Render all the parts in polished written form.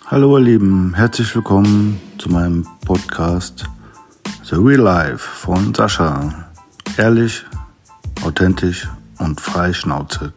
Hallo ihr Lieben, herzlich willkommen zu meinem Podcast The Real Life von Sascha. Ehrlich, authentisch und frei Schnauze.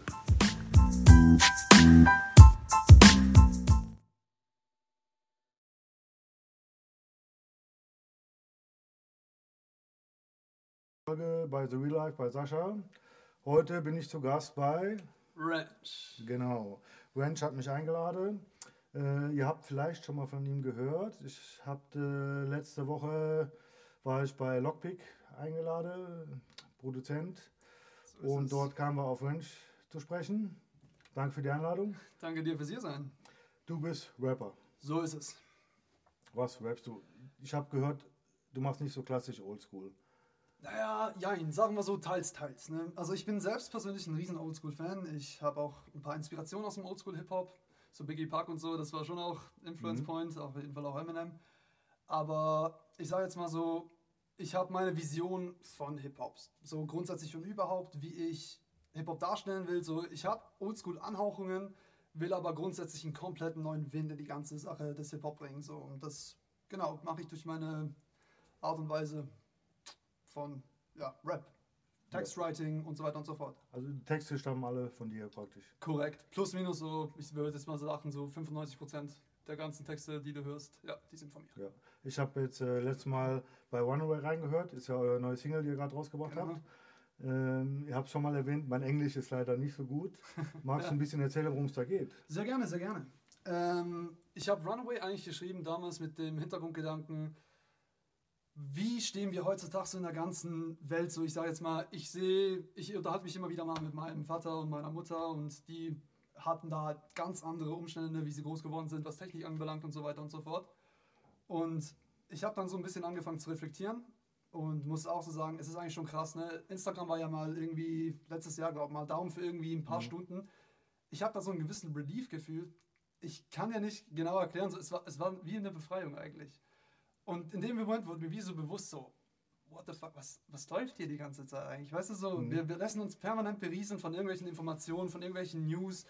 Bei The Real Life bei Sascha. Heute bin ich zu Gast bei Ranch. Genau. Ranch hat mich eingeladen. Ihr habt vielleicht schon mal von ihm gehört. Letzte Woche war ich bei Lockpick eingeladen, Produzent. Und dort kamen wir auf Ranch zu sprechen. Danke für die Einladung. Danke dir fürs Hiersein. Du bist Rapper. So ist es. Was rappst du? Ich habe gehört, du machst nicht so klassisch Oldschool. Naja, jein, sagen wir so teils. Ne? Also ich bin selbst persönlich ein riesen Oldschool-Fan. Ich habe auch ein paar Inspirationen aus dem Oldschool-Hip-Hop. So Biggie Park und so, das war schon auch Influence Point, auf jeden Fall auch Eminem. Aber ich sage jetzt mal so, ich habe meine Vision von Hip-Hop. So grundsätzlich und überhaupt, wie ich Hip-Hop darstellen will. So, ich habe Oldschool-Anhauchungen, will aber grundsätzlich einen kompletten neuen Wind in die ganze Sache des Hip-Hop bringen. So. Und das, genau, mache ich durch meine Art und Weise von Rap, Textwriting und so weiter und so fort. Also die Texte stammen alle von dir praktisch. Korrekt. Plus minus so, ich würde jetzt mal sagen, so 95% der ganzen Texte, die du hörst, ja, die sind von mir. Ja. Ich habe jetzt letztes Mal bei Runaway reingehört, ist ja euer neues Single, die ihr gerade rausgebracht habt. Ihr habt es schon mal erwähnt, mein Englisch ist leider nicht so gut. Magst du ein bisschen erzählen, worum es da geht? Sehr gerne, sehr gerne. Ich habe Runaway eigentlich geschrieben damals mit dem Hintergrundgedanken, wie stehen wir heutzutage so in der ganzen Welt so? Ich sage jetzt mal, ich unterhalte mich immer wieder mal mit meinem Vater und meiner Mutter und die hatten da halt ganz andere Umstände, wie sie groß geworden sind, was Technik anbelangt und so weiter und so fort. Und ich habe dann so ein bisschen angefangen zu reflektieren und muss auch so sagen, es ist eigentlich schon krass, ne? Instagram war ja mal irgendwie letztes Jahr, glaube ich, mal Daumen für irgendwie ein paar Stunden. Ich habe da so einen gewissen Relief gefühlt. Ich kann ja nicht genau erklären, so, es war wie eine Befreiung eigentlich. Und in dem Moment wurde mir wie so bewusst so, what the fuck, was läuft hier die ganze Zeit eigentlich? Weißt du so, wir lassen uns permanent berieseln von irgendwelchen Informationen, von irgendwelchen News.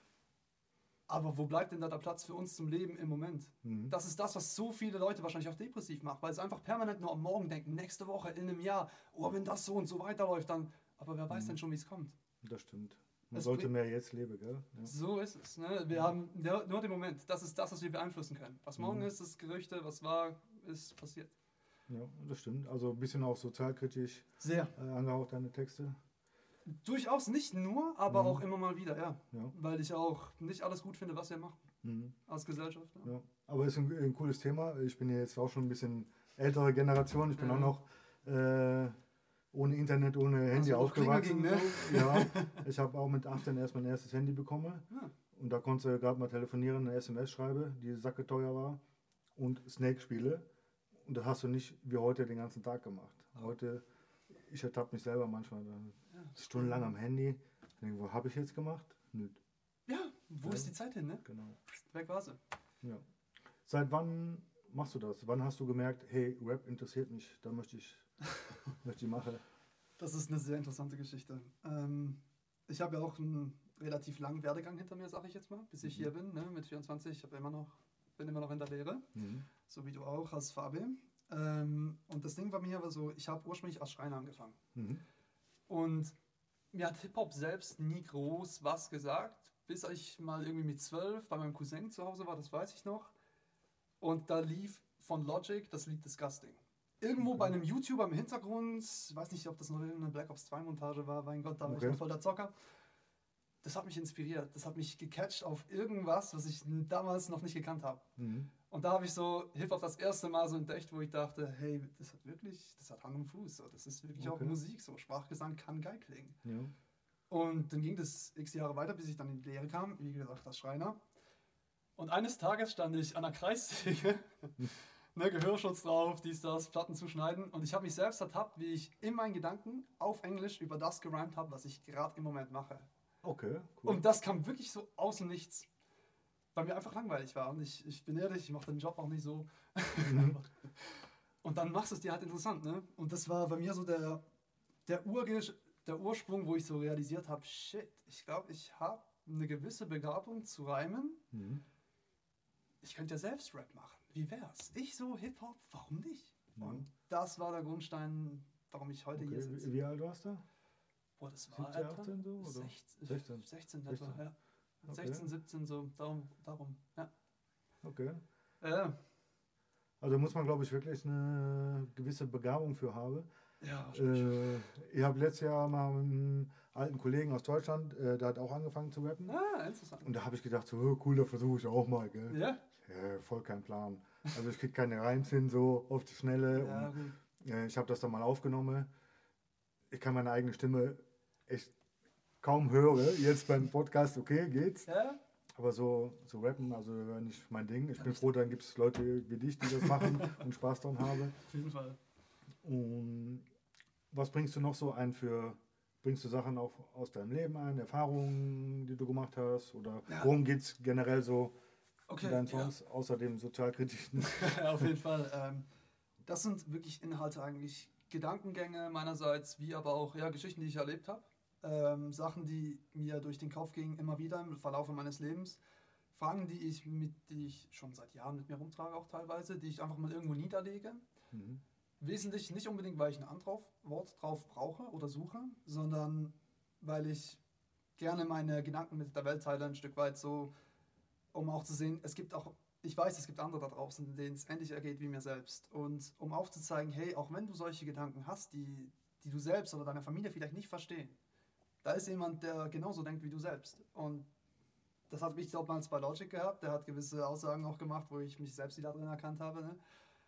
Aber wo bleibt denn da der Platz für uns zum Leben im Moment? Das ist das, was so viele Leute wahrscheinlich auch depressiv macht, weil sie einfach permanent nur am Morgen denken, nächste Woche, in einem Jahr, oh, wenn das so und so weiterläuft, dann, aber wer weiß denn schon, wie es kommt? Das stimmt. Man sollte mehr jetzt leben, gell? Ja. So ist es. Ne? Wir haben nur den Moment. Das ist das, was wir beeinflussen können. Was morgen ist, ist Gerüchte, was war, ist passiert. Ja, das stimmt. Also ein bisschen auch sozialkritisch sehr angehaucht, deine Texte. Durchaus nicht nur, aber auch immer mal wieder, ja. Weil ich auch nicht alles gut finde, was wir machen als Gesellschaft. Ja. Ja. Aber ist ein cooles Thema. Ich bin ja jetzt auch schon ein bisschen ältere Generation. Ich bin auch noch ohne Internet, ohne Handy aufgewachsen. Ne? So. Ja, ich habe auch mit 18 erst mein erstes Handy bekommen. Ja. Und da konntest du gerade mal telefonieren, eine SMS schreiben, die sacketeuer war. Und Snake spiele. Und das hast du nicht wie heute den ganzen Tag gemacht. Heute, ich ertappe mich selber manchmal stundenlang am Handy. Ich denke, wo habe ich jetzt gemacht? Nüt. Ja, wo ist die Zeit hin, ne? Genau. Weg war sie. Ja. Seit wann machst du das? Wann hast du gemerkt, hey, Rap interessiert mich, da möchte ich machen? Das ist eine sehr interessante Geschichte. Ich habe ja auch einen relativ langen Werdegang hinter mir, sage ich jetzt mal, bis ich hier bin, ne, mit 24. Ich bin immer noch in der Lehre, so wie du auch als Fabi. Und das Ding bei mir war so, ich habe ursprünglich als Schreiner angefangen. Und mir hat Hip-Hop selbst nie groß was gesagt, bis ich mal irgendwie mit 12 bei meinem Cousin zu Hause war, das weiß ich noch. Und da lief von Logic das Lied Disgusting. Irgendwo bei einem YouTuber im Hintergrund, ich weiß nicht, ob das noch irgendeine Black Ops 2 Montage war, mein Gott, da war ich noch voll der Zocker. Das hat mich inspiriert, das hat mich gecatcht auf irgendwas, was ich damals noch nicht gekannt habe. Und da habe ich so Hip-Hop das erste Mal so entdeckt, wo ich dachte, hey, das hat Hand und Fuß, so. Das ist wirklich auch Musik, so Sprachgesang kann geil klingen. Ja. Und dann ging das x Jahre weiter, bis ich dann in die Lehre kam, wie gesagt, als Schreiner. Und eines Tages stand ich an der Kreissäge, ne, Gehörschutz drauf, das, Platten zu schneiden. Und ich habe mich selbst ertappt, wie ich in meinen Gedanken auf Englisch über das gerimt habe, was ich gerade im Moment mache. Okay, cool. Und das kam wirklich so aus dem Nichts, weil mir einfach langweilig war. Und ich bin ehrlich, ich mache den Job auch nicht so. Und dann machst du es dir halt interessant, ne? Und das war bei mir so der Ursprung, wo ich so realisiert habe, shit, ich glaube, ich habe eine gewisse Begabung zu reimen. ich könnte ja selbst Rap machen. Wie wär's? Ich so Hip-Hop, warum nicht? Ja. Und das war der Grundstein, warum ich heute hier sitze. Wie alt warst du? Boah, das war 17, 18 so? Oder? 16. 16 etwa, ja. Okay. 16, 17 so, darum, ja. Okay. Ja. Also muss man, glaube ich, wirklich eine gewisse Begabung für haben. Ja, wahrscheinlich. Ich habe letztes Jahr mal mit einem alten Kollegen aus Deutschland, der hat auch angefangen zu rappen. Ah, interessant. Und da habe ich gedacht, so cool, da versuche ich auch mal. Gell? Ja? Voll kein Plan. Also ich kriege keine Reims hin, so auf die Schnelle. Ja, und, gut. ich habe das dann mal aufgenommen. Ich kann meine eigene Stimme echt kaum hören. Jetzt beim Podcast, okay, geht's. Ja? Aber so rappen, also nicht mein Ding. Ich bin froh, dann gibt es Leute wie dich, die das machen und Spaß daran haben. Auf jeden Fall. Und was bringst du noch so ein bringst du Sachen auch aus deinem Leben ein, Erfahrungen, die du gemacht hast? Oder worum geht es generell so in deinen Songs, außer dem sozialkritischen? Auf jeden Fall. Das sind wirklich Inhalte eigentlich, Gedankengänge meinerseits, wie aber auch Geschichten, die ich erlebt habe. Sachen, die mir durch den Kopf gingen, immer wieder im Verlauf meines Lebens. Fragen, die ich schon seit Jahren mit mir rumtrage, auch teilweise, die ich einfach mal irgendwo niederlege. Mhm. Wesentlich nicht unbedingt, weil ich ein Antwort drauf brauche oder suche, sondern weil ich gerne meine Gedanken mit der Welt teile, ein Stück weit so, um auch zu sehen, ich weiß, es gibt andere da draußen, denen es ähnlich ergeht wie mir selbst. Und um aufzuzeigen, hey, auch wenn du solche Gedanken hast, die du selbst oder deine Familie vielleicht nicht verstehen, da ist jemand, der genauso denkt wie du selbst. Und das hat mich damals bei Logic gehabt, der hat gewisse Aussagen auch gemacht, wo ich mich selbst wieder drin erkannt habe. Ne?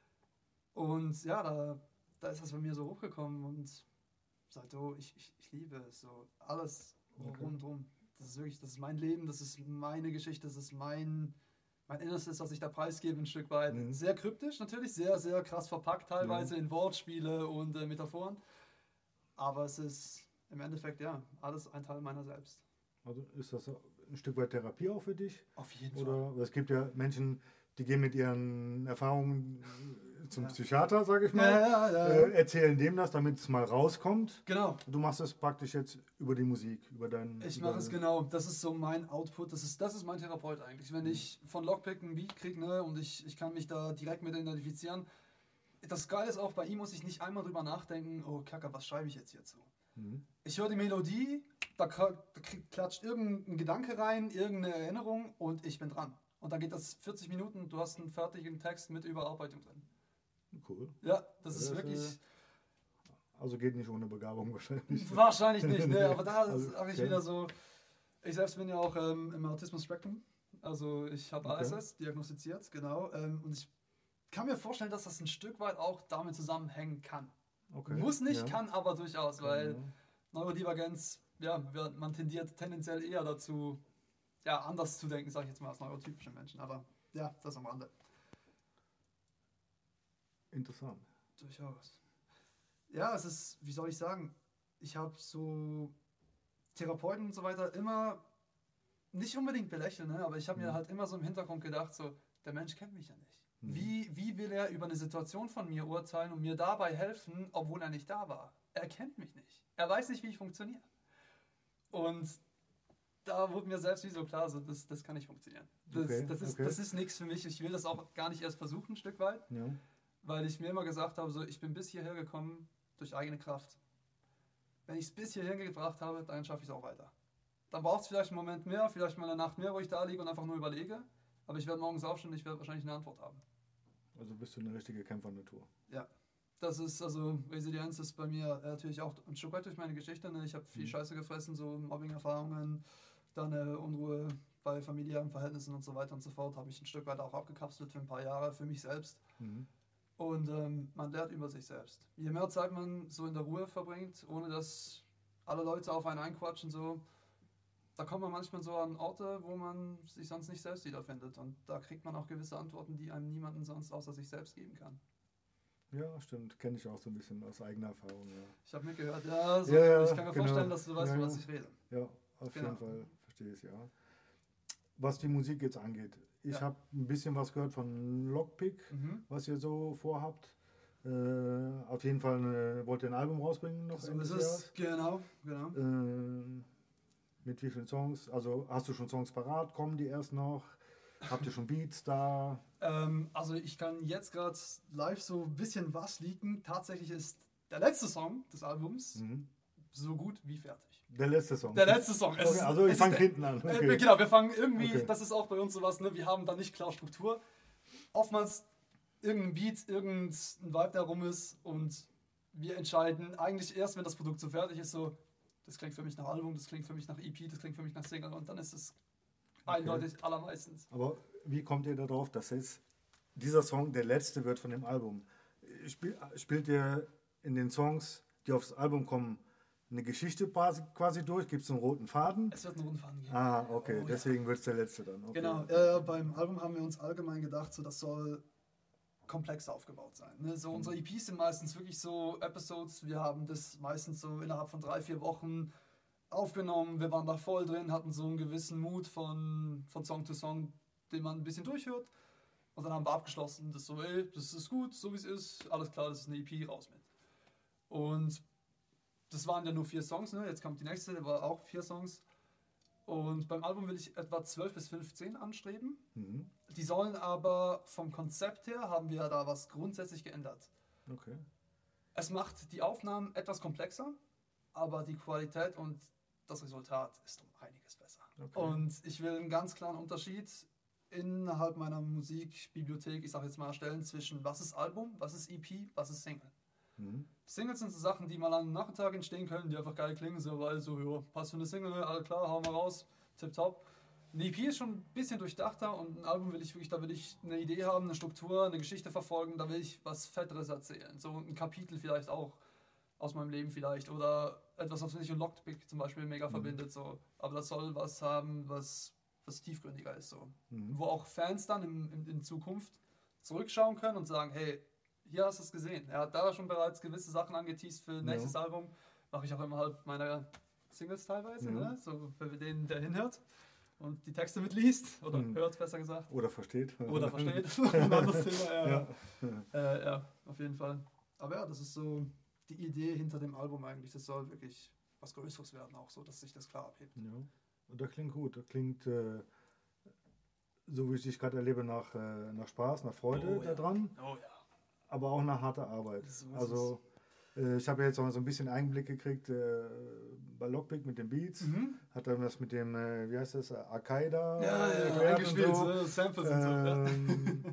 Und ja, da ist das bei mir so hochgekommen und sagt, oh, ich liebe es, so alles rundum. Das ist wirklich, das ist mein Leben, das ist meine Geschichte, das ist mein Innerstes, was ich da preisgebe, ein Stück weit. Mhm. Sehr kryptisch natürlich, sehr, sehr krass verpackt teilweise in Wortspiele und Metaphoren. Aber es ist im Endeffekt, alles ein Teil meiner selbst. Also ist das ein Stück weit Therapie auch für dich? Auf jeden Fall. Fall. Es gibt ja Menschen, die gehen mit ihren Erfahrungen zum Psychiater, sage ich mal, erzählen dem das, damit es mal rauskommt. Genau. Du machst es praktisch jetzt über die Musik, über deinen... Ich mache es genau, das ist so mein Output, das ist mein Therapeut eigentlich. Wenn ich von Lockpick ein Beat kriege, ne, und ich kann mich da direkt mit identifizieren. Das Geile ist auch, bei ihm muss ich nicht einmal drüber nachdenken, oh Kacke, was schreibe ich jetzt so? Mhm. Ich höre die Melodie, da klatscht irgendein Gedanke rein, irgendeine Erinnerung und ich bin dran. Und dann geht das 40 Minuten, du hast einen fertigen Text mit Überarbeitung drin. Cool. Ja, das ist wirklich... Also geht nicht ohne Begabung wahrscheinlich. Wahrscheinlich nicht, ne? Aber da habe ich wieder so... Ich selbst bin ja auch im Autismus-Spektrum. Also ich habe ASS diagnostiziert, genau. Und ich kann mir vorstellen, dass das ein Stück weit auch damit zusammenhängen kann. Okay. Muss nicht, kann aber durchaus, weil Neurodivergenz, man tendiert tendenziell eher dazu, anders zu denken, sage ich jetzt mal, als neurotypische Menschen. Aber das am Rande. Interessant. Durchaus. Ja, es ist, wie soll ich sagen, ich habe so Therapeuten und so weiter immer, nicht unbedingt belächelt, ne, aber ich habe mir halt immer so im Hintergrund gedacht, so, der Mensch kennt mich ja nicht. Wie will er über eine Situation von mir urteilen und mir dabei helfen, obwohl er nicht da war? Er kennt mich nicht. Er weiß nicht, wie ich funktioniere. Und da wurde mir selbst wie so klar, so, das kann nicht funktionieren. Das ist nichts für mich. Ich will das auch gar nicht erst versuchen, ein Stück weit. Ja. Weil ich mir immer gesagt habe, so, ich bin bis hierher gekommen durch eigene Kraft. Wenn ich es bis hierher gebracht habe, dann schaffe ich es auch weiter. Dann braucht es vielleicht einen Moment mehr, vielleicht mal eine Nacht mehr, wo ich da liege und einfach nur überlege. Aber ich werde morgens aufstehen und ich werde wahrscheinlich eine Antwort haben. Also bist du eine richtige Kämpfernatur. Ja. Das ist, also Resilienz ist bei mir natürlich auch ein Stück weit durch meine Geschichte. Ne? Ich habe viel Scheiße gefressen, so Mobbing-Erfahrungen, dann Unruhe bei familiären Verhältnissen und so weiter und so fort. Habe ich ein Stück weit auch abgekapselt für ein paar Jahre für mich selbst. Und man lernt über sich selbst. Je mehr Zeit man so in der Ruhe verbringt, ohne dass alle Leute auf einen einquatschen, so, da kommt man manchmal so an Orte, wo man sich sonst nicht selbst wiederfindet. Und da kriegt man auch gewisse Antworten, die einem niemanden sonst außer sich selbst geben kann. Ja, stimmt. Kenne ich auch so ein bisschen aus eigener Erfahrung. Ja. Ich habe mitgehört, ich kann mir vorstellen, dass du weißt, von was ich rede. Ja, auf jeden Fall verstehe ich es, ja. Was die Musik jetzt angeht. Ich habe ein bisschen was gehört von Lockpick, was ihr so vorhabt. Auf jeden Fall wollt ihr ein Album rausbringen noch Ende des Jahres. Genau. Mit wie vielen Songs? Also hast du schon Songs parat? Kommen die erst noch? Habt ihr schon Beats da? Also ich kann jetzt gerade live so ein bisschen was leaken. Tatsächlich ist der letzte Song des Albums so gut wie fertig. Der letzte Song? Der letzte Song. Okay, also ich fange hinten an. Okay. Genau, wir fangen irgendwie, das ist auch bei uns sowas, ne? Wir haben da nicht klar Struktur. Oftmals irgendein Beat, irgendein Vibe, der rum ist und wir entscheiden eigentlich erst, wenn das Produkt so fertig ist, so, das klingt für mich nach Album, das klingt für mich nach EP, das klingt für mich nach Single und dann ist es eindeutig allermeistens. Aber wie kommt ihr darauf, dass jetzt dieser Song der letzte wird von dem Album? Spielt ihr in den Songs, die aufs Album kommen, eine Geschichte quasi durch? Gibt es einen roten Faden? Es wird einen roten Faden geben. Ah, okay, deswegen wird es der letzte dann. Okay. Genau, beim Album haben wir uns allgemein gedacht, so das soll komplex aufgebaut sein. Ne? So unsere EPs sind meistens wirklich so Episodes, wir haben das meistens so innerhalb von 3-4 Wochen aufgenommen, wir waren da voll drin, hatten so einen gewissen Mut von Song zu Song, den man ein bisschen durchhört und dann haben wir abgeschlossen, das so, ey, das ist gut, so wie es ist, alles klar, das ist eine EP, raus mit. Und das waren ja nur 4 Songs, ne? Jetzt kommt die nächste, der war auch 4 Songs. Und beim Album will ich etwa 12 bis 15 anstreben. Die sollen aber vom Konzept her, haben wir da was grundsätzlich geändert. Okay. Es macht die Aufnahmen etwas komplexer, aber die Qualität und das Resultat ist um einiges besser. Okay. Und ich will einen ganz klaren Unterschied innerhalb meiner Musikbibliothek, ich sage jetzt mal, erstellen zwischen was ist Album, was ist EP, was ist Single. Singles sind so Sachen, die mal am Nachmittag entstehen können, die einfach geil klingen, so, weil so, ja, passt für eine Single, alles klar, hauen wir raus, tipptopp. Eine EP ist schon ein bisschen durchdachter und ein Album will ich wirklich, da will ich eine Idee haben, eine Struktur, eine Geschichte verfolgen, da will ich was Fetteres erzählen. So ein Kapitel vielleicht auch aus meinem Leben vielleicht oder etwas, was mich und Lockpick zum Beispiel mega verbindet, so. Aber das soll was haben, was tiefgründiger ist, so. Wo auch Fans dann in Zukunft zurückschauen können und sagen, hey, hier hast du es gesehen. Er hat da schon bereits gewisse Sachen angeteased für nächstes Album. Mache ich auch immer halt meine Singles teilweise, ne? So für den, der hinhört und die Texte mitliest oder hört, besser gesagt. Oder versteht. Oder versteht. Ein anderes Thema, ja, auf jeden Fall. Aber ja, das ist so die Idee hinter dem Album eigentlich. Das soll wirklich was Größeres werden, auch so, dass sich das klar abhebt. Ja, und das klingt gut. Das klingt, so wie ich dich gerade erlebe, nach Spaß, nach Freude daran. Oh ja. Aber auch nach harter Arbeit. So also ich habe jetzt auch so ein bisschen Einblick gekriegt bei Lockpick mit den Beats. Hat dann das mit dem, wie heißt das, Al-Qaida eingespielt, so. Samples und so.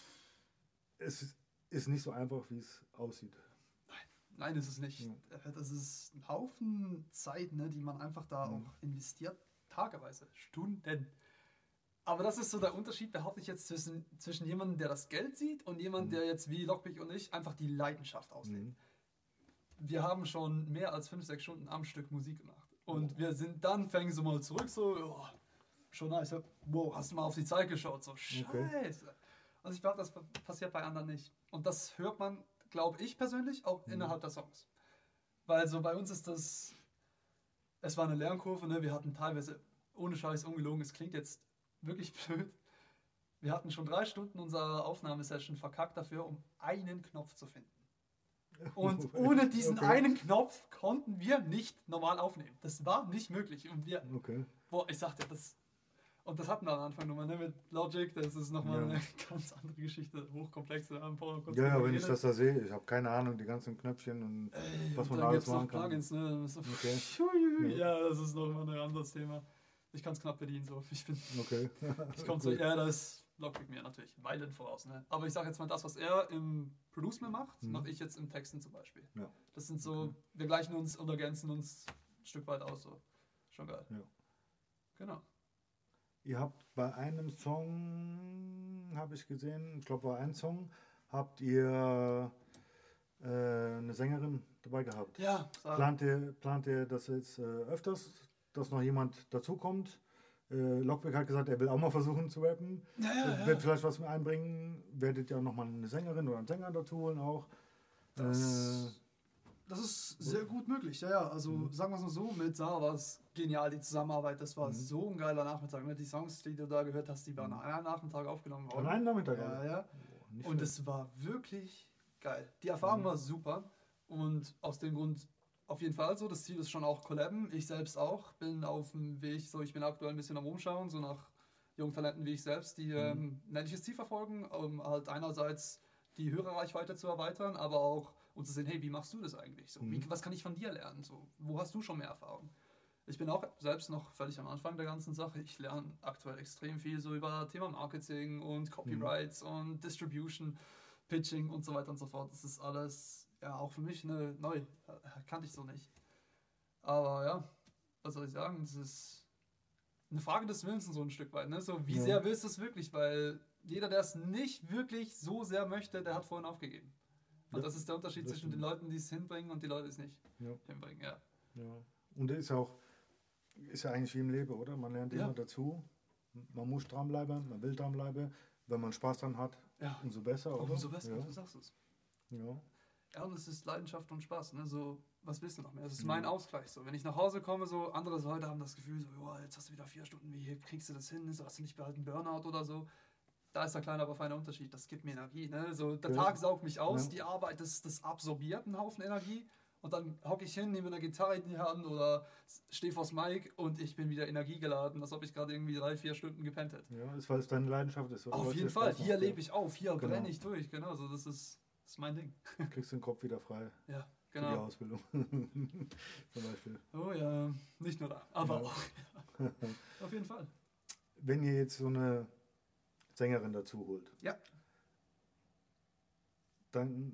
Es ist nicht so einfach, wie es aussieht. Nein, ist es nicht. Das ist ein Haufen Zeit, ne, die man einfach da auch investiert, tageweise, Stunden. Aber das ist so der Unterschied, behaupte ich jetzt, zwischen jemandem, der das Geld sieht und jemandem, der jetzt wie Lockpick und ich einfach die Leidenschaft auslebt. Wir haben schon mehr als 5-6 Stunden am Stück Musik gemacht. Und wir sind dann, fängen so mal zurück, so, oh, schon nice, wow, hast du mal auf die Zeit geschaut, so, scheiße. Also ich glaube, das passiert bei anderen nicht. Und das hört man, glaube ich persönlich, auch innerhalb der Songs. Weil so bei uns ist das, es war eine Lernkurve, ne? Wir hatten teilweise, ohne Scheiß, ungelogen, es klingt jetzt wirklich blöd. Wir hatten schon 3 Stunden unserer Aufnahmesession verkackt dafür, um einen Knopf zu finden. Und ohne diesen einen Knopf konnten wir nicht normal aufnehmen. Das war nicht möglich. Und wir, ich sagte, und das hatten wir am Anfang nochmal, ne, mit Logic, das ist nochmal eine ganz andere Geschichte, hochkomplex. Ja, wenn ich das da sehe, ich habe keine Ahnung, die ganzen Knöpfchen und was man alles machen kann. Plugins, ne? Ja, das ist nochmal ein anderes Thema. Ich kann es knapp bedienen, so. Ich komme so, da ist Lockpick mir natürlich Meilen voraus, ne? Aber ich sage jetzt mal, das, was er im Produce macht, mache ich jetzt im Texten zum Beispiel. Ja. Das sind so, wir gleichen uns und ergänzen uns ein Stück weit aus, so. Schon geil. Ja. Genau. Ihr habt bei einem Song, habe ich gesehen, ich glaube bei einem Song, habt ihr eine Sängerin dabei gehabt. Ja. Plant ihr das jetzt öfters, dass noch jemand dazukommt? Lockpick hat gesagt, er will auch mal versuchen zu rappen. Wird vielleicht was mit einbringen. Werdet ihr nochmal eine Sängerin oder einen Sänger dazu holen auch? Das ist sehr gut möglich. Ja. Also sagen wir es mal so, mit Sarah war es genial, die Zusammenarbeit. Das war so ein geiler Nachmittag. Ne? Die Songs, die du da gehört hast, die waren an einem Nachmittag aufgenommen worden. An einem Nachmittag? Ja. Und es war wirklich geil. Die Erfahrung war super. Und aus dem Grund auf jeden Fall so. Das Ziel ist schon auch Collaben. Ich selbst auch bin auf dem Weg, so ich bin aktuell ein bisschen am Umschauen, so nach jungen Talenten wie ich selbst, die ein ähnliches Ziel verfolgen, um halt einerseits die Hörerreichweite zu erweitern, aber auch um zu sehen, hey, wie machst du das eigentlich? So, was kann ich von dir lernen? So, wo hast du schon mehr Erfahrung? Ich bin auch selbst noch völlig am Anfang der ganzen Sache. Ich lerne aktuell extrem viel so über Thema Marketing und Copyrights und Distribution, Pitching und so weiter und so fort. Das ist alles ja auch für mich neu. Kannte ich so nicht. Aber ja, was soll ich sagen? Das ist eine Frage des Willens so ein Stück weit. Ne? So, wie sehr willst du es wirklich? Weil jeder, der es nicht wirklich so sehr möchte, der hat vorhin aufgegeben. Und das ist der Unterschied zwischen den Leuten, die es hinbringen und die Leute, die es nicht hinbringen. Ja. Und das ist ja eigentlich wie im Leben, oder? Man lernt immer dazu. Man muss dranbleiben, man will dranbleiben. Wenn man Spaß dran hat, umso besser, oder? Umso besser, du sagst es. Ja, und es ist Leidenschaft und Spaß. Ne? So, was willst du noch mehr? Das ist mein Ausgleich. So, wenn ich nach Hause komme, so andere Leute haben das Gefühl, so, jetzt hast du wieder 4 Stunden, wie kriegst du das hin? So, hast du nicht bald einen Burnout oder so? Da ist der kleine, aber feine Unterschied. Das gibt mir Energie. Ne? So, der Tag saugt mich aus, die Arbeit, das absorbiert einen Haufen Energie. Und dann hocke ich hin, nehme eine Gitarre in die Hand oder stehe vors Mic und ich bin wieder energiegeladen, als ob ich gerade irgendwie 3-4 Stunden gepennt hätte. Ja, ist, weil es deine Leidenschaft ist. Oder? Auf jeden Fall. Hier lebe ich auf, hier brenne ich durch. Genau, so, das ist mein Ding. Du kriegst den Kopf wieder frei. Ja, genau. Für die Ausbildung. Zum Beispiel. Oh ja, nicht nur da, aber auch. Auf jeden Fall. Wenn ihr jetzt so eine Sängerin dazu holt, dann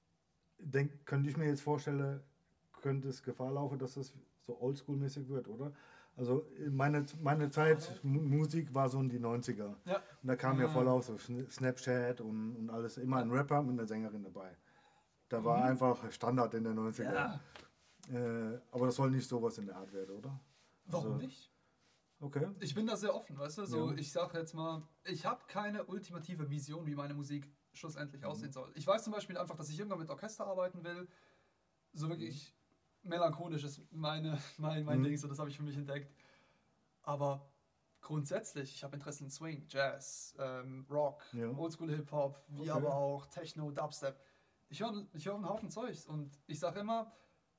könnte ich mir jetzt vorstellen, könnte es Gefahr laufen, dass das so oldschool-mäßig wird, oder? Also meine Zeit Musik war so in die 90er. Ja. Und da kam ja voll auf so Snapchat und alles, immer ein Rapper mit einer Sängerin dabei. Da war einfach Standard in der 90er. Ja. Aber das soll nicht sowas in der Art werden, oder? Warum nicht? Okay. Ich bin da sehr offen, weißt du? So, ich sage jetzt mal, ich habe keine ultimative Vision, wie meine Musik schlussendlich aussehen soll. Ich weiß zum Beispiel einfach, dass ich irgendwann mit Orchester arbeiten will. So wirklich melancholisch ist mein Ding, so das habe ich für mich entdeckt. Aber grundsätzlich, ich habe Interesse in Swing, Jazz, Rock, Oldschool Hip-Hop, wie aber auch Techno, Dubstep. Ich höre einen Haufen Zeugs und ich sage immer,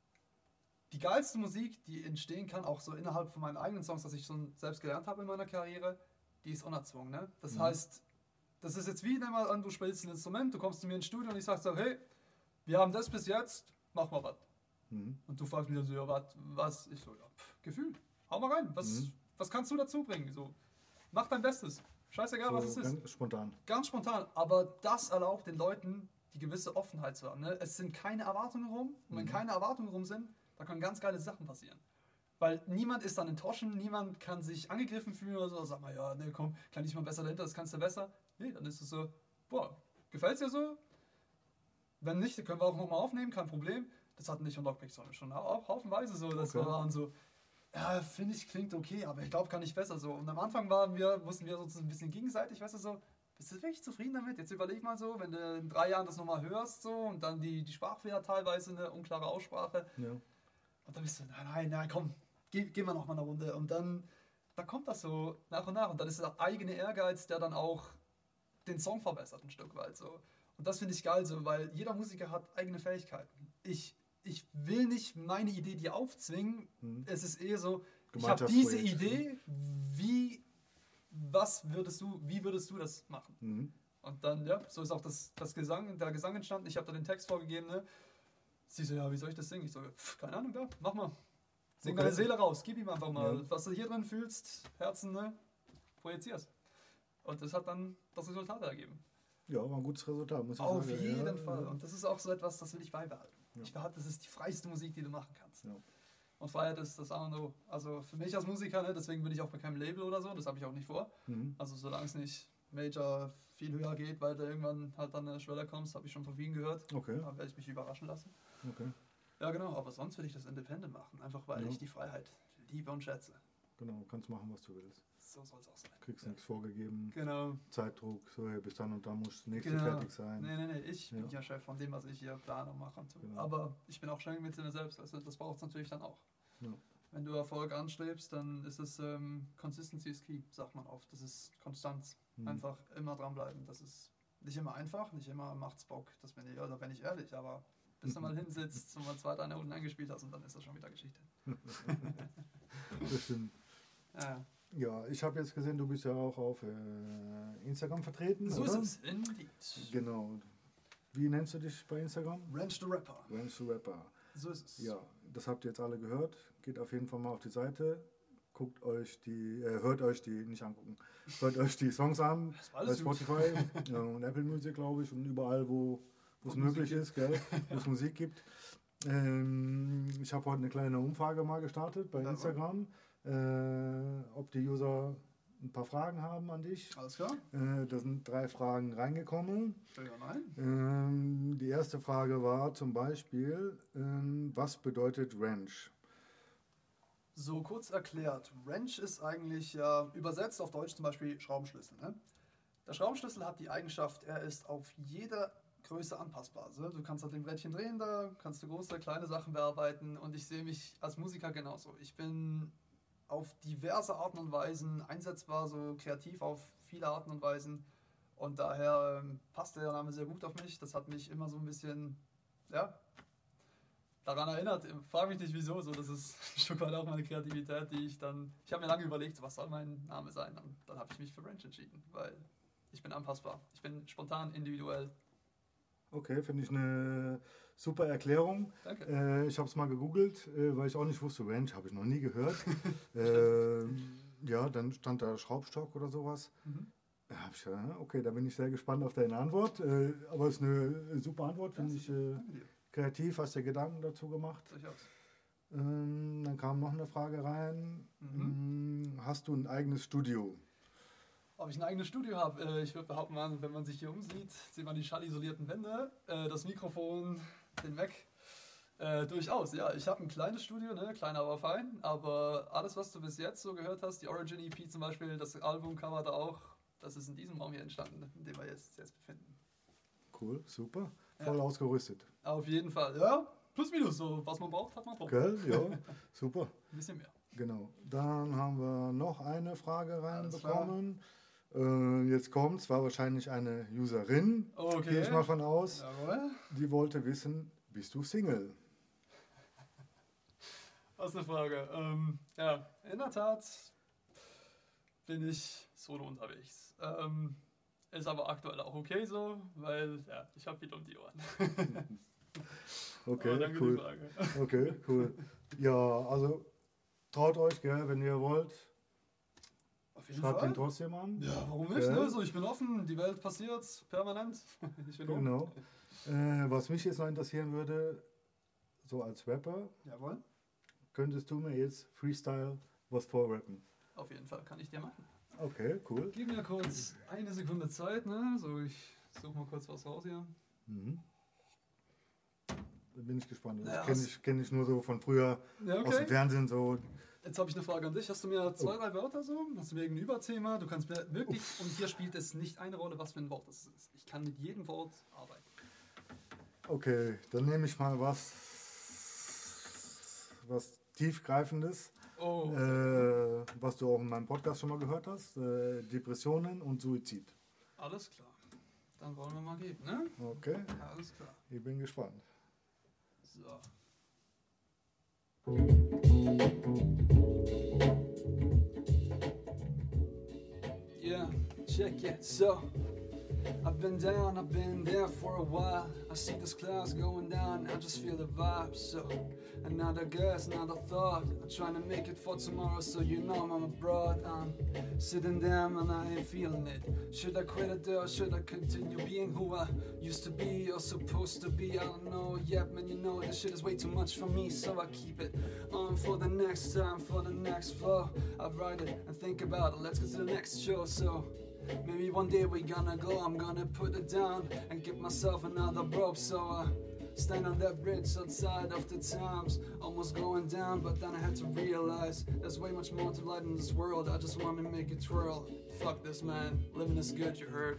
die geilste Musik, die entstehen kann, auch so innerhalb von meinen eigenen Songs, das ich schon selbst gelernt habe in meiner Karriere, die ist unerzwungen. Ne? Das heißt, das ist jetzt wie, nimm mal an, du spielst ein Instrument, du kommst zu mir ins Studio und ich sage so, hey, wir haben das bis jetzt, mach mal was. Und du fragst mich dann so, ja, was? Ich so, ja, Gefühl, hau mal rein, was kannst du dazu bringen? So, mach dein Bestes, scheißegal, so, was es ist. Ganz spontan. Ganz spontan, aber das erlaubt den Leuten, die gewisse Offenheit zu haben. Ne? Es sind keine Erwartungen rum und wenn keine Erwartungen rum sind, da können ganz geile Sachen passieren. Weil niemand ist dann enttäuscht, niemand kann sich angegriffen fühlen oder so. Sag mal, ja, ne, komm, kann ich mal besser dahinter, das kannst du besser. Nee, dann ist es so, boah, gefällt's dir so? Wenn nicht, dann können wir auch nochmal aufnehmen, kein Problem. Das hatten nicht und Lockpick schon auch haufenweise so. Das waren so, ja, finde ich, klingt okay, aber ich glaube, kann ich besser so. Und am Anfang mussten wir so ein bisschen gegenseitig, weißt du, so, bist du wirklich zufrieden damit? Jetzt überleg mal so, wenn du in 3 Jahren das nochmal hörst so und dann die Sprachfehler teilweise, eine unklare Aussprache. Ja. Und dann bist du, nein, komm, gehen wir noch mal eine Runde. Und dann kommt das so nach und nach. Und dann ist der eigene Ehrgeiz, der dann auch den Song verbessert ein Stück weit. So. Und das finde ich geil, so, weil jeder Musiker hat eigene Fähigkeiten. Ich will nicht meine Idee dir aufzwingen. Es ist eher so, ich habe diese Idee, wie würdest du das machen? Und dann, so ist auch der Gesang entstanden. Ich habe da den Text vorgegeben, ne? Sie so, ja, wie soll ich das singen? Ich so, keine Ahnung, ja, mach mal. Sing deine Seele raus, gib ihm einfach mal. Was du hier drin fühlst, Herzen, ne? Projizier's. Und das hat dann das Resultat ergeben. Ja, war ein gutes Resultat, muss ich sagen. Auf sagen. jeden Fall. Und das ist auch so etwas, das will ich beibehalten. Ja. Ich behaupte, das ist die freiste Musik, die du machen kannst. Ja. Und Freiheit ist das A und O. Also für mich als Musiker, ne, deswegen bin ich auch bei keinem Label oder so, das habe ich auch nicht vor. Also solange es nicht Major viel höher geht, weil du irgendwann halt an eine Schwelle kommst, habe ich schon von vielen gehört. Okay. Da werde ich mich überraschen lassen. Okay. Ja, genau, aber sonst würde ich das independent machen, einfach weil ich die Freiheit liebe und schätze. Genau, kannst machen, was du willst. So soll es auch sein. Kriegst nichts vorgegeben. Genau. Zeitdruck, so bis dann und dann muss nächste fertig sein. Nee, ich bin ja Chef von dem, was ich hier plane und mache. Genau. Aber ich bin auch streng mit mir selbst, also das braucht es natürlich dann auch. Ja. Wenn du Erfolg anstrebst, dann ist es Consistency is key, sagt man oft. Das ist Konstanz. Einfach immer dranbleiben. Das ist nicht immer einfach, nicht immer macht's Bock, das bin ich ehrlich, aber bis du mal hinsitzt und mal 2, 3 Noten eingespielt hast und dann ist das schon wieder Geschichte. Das stimmt. Ja. Ja, ich habe jetzt gesehen, du bist ja auch auf Instagram vertreten. So oder? ist es, indeed. Genau. Wie nennst du dich bei Instagram? Ranch the Rapper. Ranch the Rapper. So ist es. Ja, das habt ihr jetzt alle gehört. Geht auf jeden Fall mal auf die Seite. Guckt euch hört euch die, nicht angucken, hört euch die Songs an bei Spotify und Apple Music, glaube ich, und überall, wo es möglich ist, gell, wo es Musik gibt. Ich habe heute eine kleine Umfrage mal gestartet bei Instagram, ob die User ein paar Fragen haben an dich. Alles klar. Da sind 3 Fragen reingekommen. Ja, nein. Die erste Frage war zum Beispiel, was bedeutet Ranch? So kurz erklärt, Wrench ist eigentlich übersetzt auf Deutsch zum Beispiel Schraubenschlüssel. Ne? Der Schraubenschlüssel hat die Eigenschaft, er ist auf jede Größe anpassbar. Also, du kannst halt den Brettchen drehen, da kannst du große, kleine Sachen bearbeiten und ich sehe mich als Musiker genauso. Ich bin auf diverse Arten und Weisen einsetzbar, so kreativ auf viele Arten und Weisen und daher passt der Name sehr gut auf mich. Das hat mich immer so ein bisschen, ja, daran erinnert, frage mich nicht wieso, so, das ist ein Stück weit auch meine Kreativität, ich habe mir lange überlegt, was soll mein Name sein, und dann habe ich mich für Ranch entschieden, weil ich bin anpassbar, ich bin spontan, individuell. Okay, finde ich eine super Erklärung. Danke. Ich habe es mal gegoogelt, weil ich auch nicht wusste, Ranch habe ich noch nie gehört. Ja, dann stand da Schraubstock oder sowas. Okay, da bin ich sehr gespannt auf deine Antwort, aber es ist eine super Antwort, finde ich. Kreativ, hast du Gedanken dazu gemacht? Dann kam noch eine Frage rein. Hast du ein eigenes Studio? Ob ich ein eigenes Studio habe? Ich würde behaupten, wenn man sich hier umsieht, sieht man die schallisolierten Wände, das Mikrofon, den Mac. Durchaus, ja. Ich habe ein kleines Studio, ne? Klein aber fein. Aber alles, was du bis jetzt so gehört hast, die Origin EP zum Beispiel, das Albumcover da auch, das ist in diesem Raum hier entstanden, in dem wir jetzt befinden. Cool, super. Voll ausgerüstet. Auf jeden Fall, ja. Plus minus, so was man braucht, hat man drauf. Okay, ja, super. Ein bisschen mehr. Genau. Dann haben wir noch eine Frage reinbekommen. Jetzt kommt es, war wahrscheinlich eine Userin, gehe ich mal von aus. Jawohl. Die wollte wissen, bist du Single? Das ist eine Frage. Ja, in der Tat bin ich solo unterwegs. Ist aber aktuell auch okay so, weil ja, ich habe viel um die Ohren. Okay, danke cool. Die Frage. Okay, cool. Ja, also traut euch, gell, wenn ihr wollt. Auf jeden Schreibt Fall. ihn trotzdem an. Ja, warum nicht? Ne? So, ich bin offen, die Welt passiert permanent. Ich bin genau. Was mich jetzt noch interessieren würde, so als Rapper, Jawohl. Könntest du mir jetzt Freestyle was vorrappen? Auf jeden Fall, kann ich dir machen. Okay, cool. Gib mir kurz eine Sekunde Zeit, ne? So, ich suche mal kurz was raus hier. Da bin ich gespannt. Ja, das kenne ich nur so von früher aus dem Fernsehen so. Jetzt habe ich eine Frage an dich. Hast du mir 2, 3 Wörter so? Hast du mir irgendein Überthema? Du kannst mir wirklich, und hier spielt es nicht eine Rolle, was für ein Wort es ist. Ich kann mit jedem Wort arbeiten. Okay, dann nehme ich mal was tiefgreifendes. Was du auch in meinem Podcast schon mal gehört hast. Depressionen und Suizid. Alles klar. Dann wollen wir mal geben, ne? Okay. Alles klar. Ich bin gespannt. So. Yeah, check it. So, I've been down, I've been there for a while. I see this clouds going down, I just feel the vibe. So, another guess, another thought. I'm trying to make it for tomorrow, so you know I'm abroad. I'm sitting down and I ain't feeling it. Should I quit it or should I continue being who I used to be or supposed to be? I don't know yet, man, you know this shit is way too much for me, so I keep it on for the next time, for the next flow. I write it and think about it, let's get to the next show, so maybe one day we gonna go, I'm gonna put it down and get myself another rope, so stand on that bridge outside of the times, almost going down, but then I had to realize there's way much more to life in this world. I just wanna make it twirl. Fuck this, man. Living is good, you heard.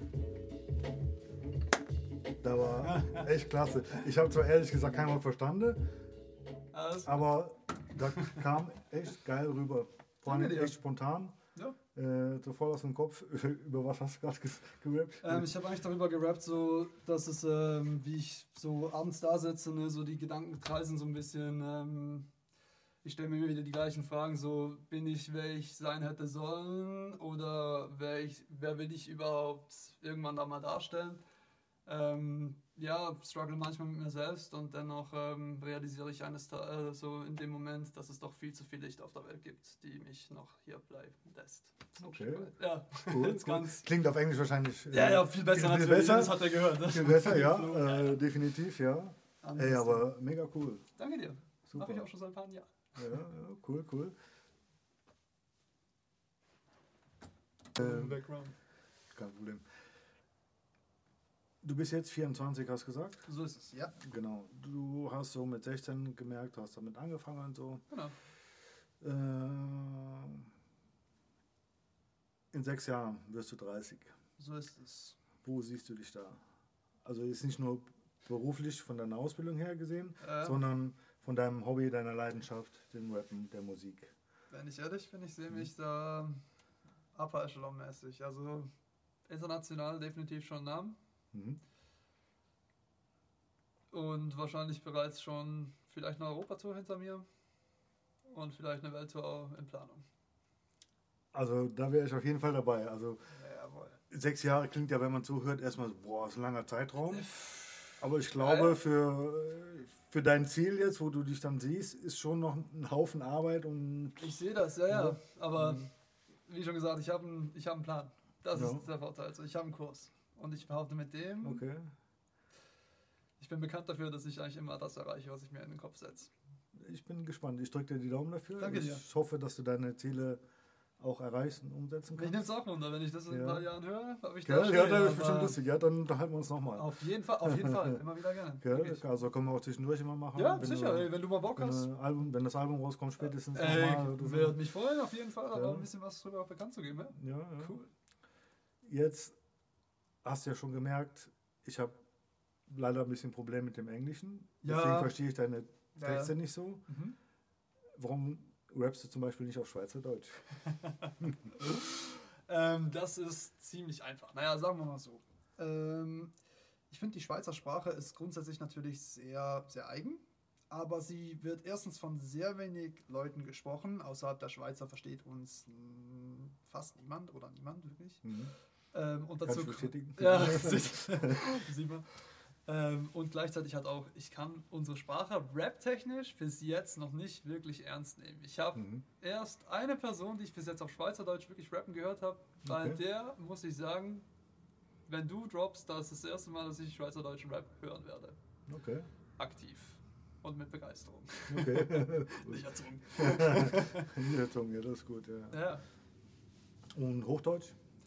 Da war echt klasse. Ich habe zwar ehrlich gesagt kein Wort verstanden, aber da kam echt geil rüber. Vor allem echt spontan. Ja. So voll aus dem Kopf. Über was hast du gerade gerappt? Ich habe eigentlich darüber gerappt, so, dass es, wie ich so abends da sitze, ne, so die Gedanken kreisen so ein bisschen. ich stelle mir immer wieder die gleichen Fragen, so bin ich, wer ich sein hätte sollen oder wer will ich überhaupt irgendwann da mal darstellen. Ja, struggle manchmal mit mir selbst und dennoch realisiere ich so in dem Moment, dass es doch viel zu viel Licht auf der Welt gibt, die mich noch hier bleiben lässt. Okay. Ja, cool, jetzt cool. ganz. Klingt auf Englisch wahrscheinlich. Ja, viel besser viel natürlich, besser. das hat er gehört. Ne? Viel besser, ja, definitiv, ja. Ey, aber mega cool. Danke dir. Super. Mache ich auch schon seit ein paar Jahren. Ja, cool. Background. Kein Problem. Du bist jetzt 24, hast du gesagt? So ist es, ja. Genau. Du hast so mit 16 gemerkt, du hast damit angefangen und so. Genau. In 6 Jahren wirst du 30. So ist es. Wo siehst du dich da? Also ist nicht nur beruflich von deiner Ausbildung her gesehen, sondern von deinem Hobby, deiner Leidenschaft, dem Rappen, der Musik. Wenn ich ehrlich bin, ich sehe mich da Upper Echelon mäßig. Also international definitiv schon Namen. Mhm. Und wahrscheinlich bereits schon vielleicht eine Europatour hinter mir und vielleicht eine Welttour in Planung. Also da wäre ich auf jeden Fall dabei. Also Jawohl. 6 Jahre klingt ja, wenn man zuhört, erstmal so, boah, ist ein langer Zeitraum. Aber ich glaube, für dein Ziel jetzt, wo du dich dann siehst, ist schon noch ein Haufen Arbeit. Und ich sehe das, ja. Aber wie schon gesagt, ich habe einen Plan. Das ist der Vorteil. Also ich habe einen Kurs. Und ich behaupte mit dem, ich bin bekannt dafür, dass ich eigentlich immer das erreiche, was ich mir in den Kopf setze. Ich bin gespannt. Ich drücke dir die Daumen dafür. Danke dir. Ich hoffe, dass du deine Ziele auch erreichst und umsetzen kannst. Ich nehme es auch runter, wenn ich das in ein paar Jahren höre, habe ich das ist bestimmt lustig. Ja, dann unterhalten wir uns nochmal. Auf jeden Fall. Immer wieder gerne. Also können wir auch zwischendurch immer machen. Ja, sicher, wenn du mal Bock hast. Wenn das Album rauskommt, spätestens nochmal. Würde mich freuen, auf jeden Fall, aber ein bisschen was drüber auch bekannt zu geben. Ja. Cool. Jetzt hast du ja schon gemerkt, ich habe leider ein bisschen Probleme mit dem Englischen. Deswegen verstehe ich deine Texte nicht so. Mhm. Warum rappst du zum Beispiel nicht auf Schweizerdeutsch? Das ist ziemlich einfach. Naja, sagen wir mal so. Ich finde, die Schweizer Sprache ist grundsätzlich natürlich sehr, sehr eigen. Aber sie wird erstens von sehr wenig Leuten gesprochen. Außerhalb der Schweizer versteht uns fast niemand oder niemand wirklich. Mhm. Und dazu, kann ich bestätigen. Ja, sieht man. Und gleichzeitig hat auch, ich kann unsere Sprache rap-technisch bis jetzt noch nicht wirklich ernst nehmen. Ich habe erst eine Person, die ich bis jetzt auf Schweizerdeutsch wirklich rappen gehört habe. Bei der muss ich sagen, wenn du droppst, das ist das erste Mal, dass ich schweizerdeutschen Rap hören werde. Okay. Aktiv. Und mit Begeisterung. Okay. Nicht erzwungen. Nicht erzwungen, ja, das ist gut, ja. Und Hochdeutsch?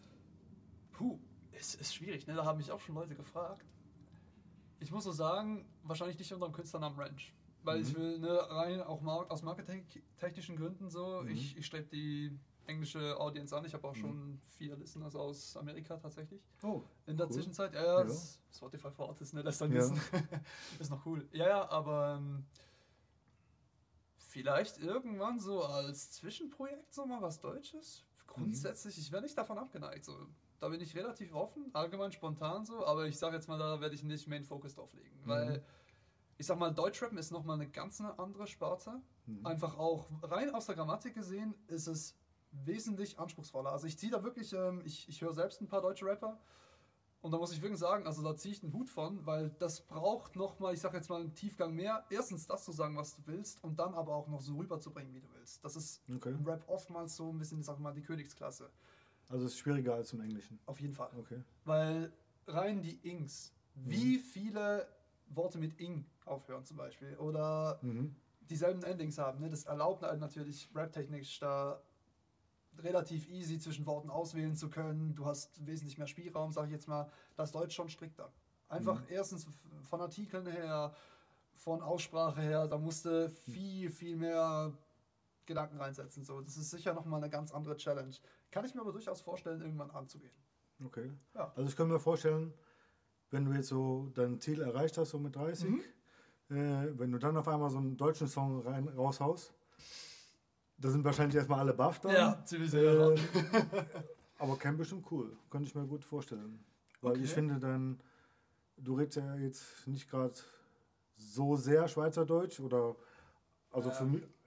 Ist schwierig, ne? Da haben mich auch schon Leute gefragt. Ich muss so sagen, wahrscheinlich nicht unter dem Künstlernamen Ranch. Weil ich will, rein auch aus marketingtechnischen Gründen so, ich strebe die englische Audience an. Ich habe auch schon 4 Listeners aus Amerika tatsächlich. Oh, in der Zwischenzeit. Ja. Spotify for Artists, ne, lässt dann wissen. Ist noch cool. Ja, aber vielleicht irgendwann so als Zwischenprojekt so mal was Deutsches. Grundsätzlich, ich wäre nicht davon abgeneigt. So. Da bin ich relativ offen, allgemein spontan so, aber ich sage jetzt mal, da werde ich nicht Main Focus drauf legen. Weil, ich sag mal, Deutschrappen ist nochmal eine ganz andere Sparte. Einfach auch rein aus der Grammatik gesehen ist es wesentlich anspruchsvoller. Also ich ziehe da wirklich, ich höre selbst ein paar deutsche Rapper und da muss ich wirklich sagen, also da ziehe ich den Hut von, weil das braucht nochmal, ich sag jetzt mal, einen Tiefgang mehr. Erstens das zu sagen, was du willst und dann aber auch noch so rüberzubringen, wie du willst. Das ist im Rap oftmals so ein bisschen, ich sag mal, die Königsklasse. Also es ist schwieriger als im Englischen? Auf jeden Fall. Okay. Weil rein die Ings, wie viele Worte mit Ing aufhören zum Beispiel oder dieselben Endings haben, ne? Das erlaubt halt natürlich raptechnisch da relativ easy zwischen Worten auswählen zu können. Du hast wesentlich mehr Spielraum, sage ich jetzt mal. Das Deutsch schon strikter. Einfach erstens von Artikeln her, von Aussprache her, da musste viel mehr Gedanken reinsetzen. So. Das ist sicher nochmal eine ganz andere Challenge. Kann ich mir aber durchaus vorstellen, irgendwann anzugehen. Okay. Ja. Also ich kann mir vorstellen, wenn du jetzt so dein Ziel erreicht hast, so mit 30, wenn du dann auf einmal so einen deutschen Song raushaust, da sind wahrscheinlich erstmal alle baff dann. Ja, ziemlich sehr. Aber Camp bestimmt cool. Könnte ich mir gut vorstellen. Weil ich finde dann, du redest ja jetzt nicht gerade so sehr Schweizerdeutsch oder, also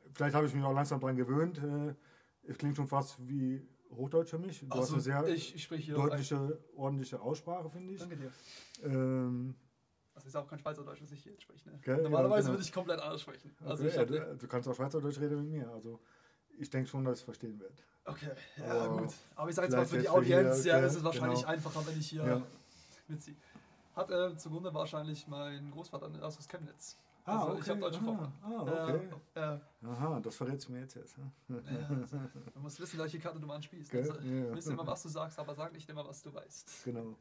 vielleicht habe ich mich auch langsam dran gewöhnt. Es klingt schon fast wie Hochdeutsch für mich. Du hast eine sehr ich spreche deutliche, ordentliche Aussprache, finde ich. Danke dir. Ähm, Das ist auch kein Schweizerdeutsch, was ich hier jetzt spreche. Ne? Okay, Normalerweise genau. würde ich komplett anders sprechen. Also Okay, du kannst auch Schweizerdeutsch reden mit mir. Also ich denke schon, dass ich es verstehen werde. Okay, ja gut. Aber ich sage jetzt mal, vielleicht für die jetzt Audienz hier, okay, ist es wahrscheinlich genau. einfacher, wenn ich hier mitziehe. Hat zugrunde wahrscheinlich mein Großvater aus Chemnitz. Also Okay. ich habe deutsche Vorfahren. Okay. Aha, das verrätst du mir jetzt. Du musst wissen, welche Karte du anspielst. Okay, Also, du weißt immer, was du sagst, aber sag nicht immer, was du weißt. Genau.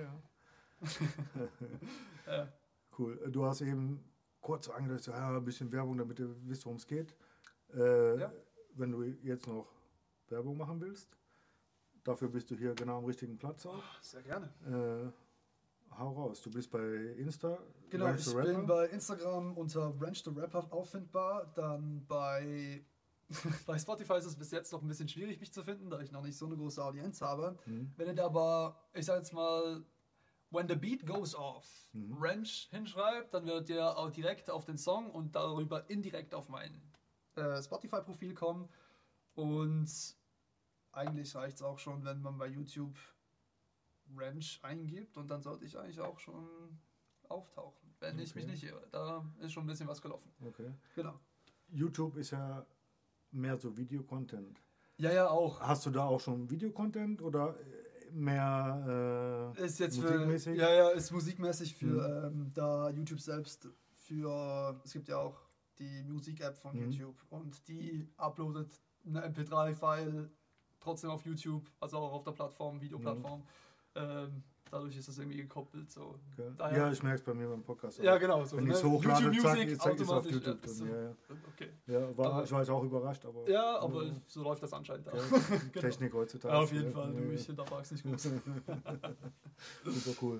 Ja. Cool. Du hast eben kurz angedeutet, ein bisschen Werbung, damit ihr wisst, worum es geht. Wenn du jetzt noch Werbung machen willst, dafür bist du hier genau am richtigen Platz auch. Sehr gerne. Hau raus, du bist bei Insta. Genau, ich bin bei Instagram unter Ranch the Rapper auffindbar. Dann bei Spotify ist es bis jetzt noch ein bisschen schwierig, mich zu finden, da ich noch nicht so eine große Audienz habe. Wenn ihr aber, ich sag jetzt mal, When the Beat Goes Off, Ranch hinschreibt, dann werdet ihr auch direkt auf den Song und darüber indirekt auf mein Spotify-Profil kommen. Und eigentlich reicht es auch schon, wenn man bei YouTube Ranch eingibt und dann sollte ich eigentlich auch schon auftauchen, wenn ich mich nicht irre. Da ist schon ein bisschen was gelaufen. Okay. Genau. YouTube ist ja mehr so Video-Content. Ja, auch. Hast du da auch schon Video-Content oder mehr ist jetzt musikmäßig? Ist musikmäßig für da YouTube selbst es gibt ja auch die Musik-App von YouTube und die uploadet eine MP3-File trotzdem auf YouTube, also auch auf der Plattform, Videoplattform. Dadurch ist das irgendwie gekoppelt. So. Okay. Ja, ich merke es bei mir beim Podcast. Ja, genau. So, wenn ich es hochlade, zack, Music, ist es auf YouTube. Okay. Ja, ich war jetzt auch überrascht. Aber, aber so läuft das anscheinend auch. Okay. Genau. Technik heutzutage. Ja, auf jeden Fall. Du, ich hinterfrag's nicht gut. Super cool.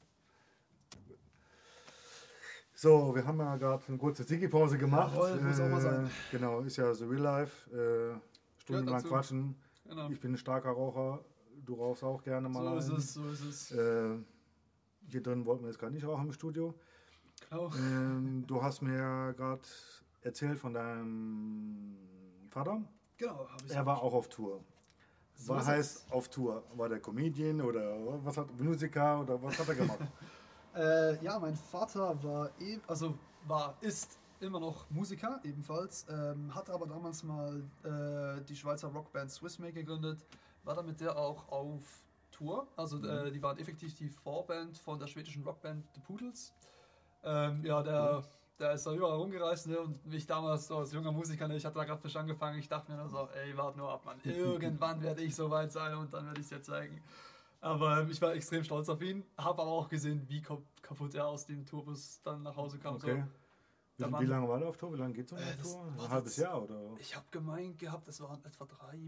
So, wir haben ja gerade eine kurze Ziggy-Pause gemacht. Jawohl, muss auch mal sein. Genau, ist ja so Real Life. Stundenlang quatschen. Genau. Ich bin ein starker Raucher. Du rauchst auch gerne mal. So ist es. Hier drin wollten wir jetzt gar nicht rauchen im Studio. Genau. Du hast mir gerade erzählt von deinem Vater. Genau. Er war auch auf Tour. Was heißt auf Tour? War der Comedian oder was hat Musiker oder was hat er gemacht? Ja, mein Vater ist immer noch Musiker ebenfalls, hat aber damals mal die Schweizer Rockband Swissmake gegründet, war damit der auch auf Tour, also die waren effektiv die Vorband von der schwedischen Rockband The Poodles. Der ist da überall rumgereist, ne? Und mich damals so als junger Musiker, ne? Ich hatte da gerade frisch angefangen, ich dachte mir nur so, ey, warte nur ab, Mann, irgendwann werde ich so weit sein und dann werde ich es dir zeigen. Aber ich war extrem stolz auf ihn, habe aber auch gesehen, wie kaputt er aus dem Tourbus dann nach Hause kam. Okay. So. Wie lange war der auf Tour? Wie lange geht so eine Tour? Ein halbes Jahr oder? Ich habe gemeint gehabt, es waren etwa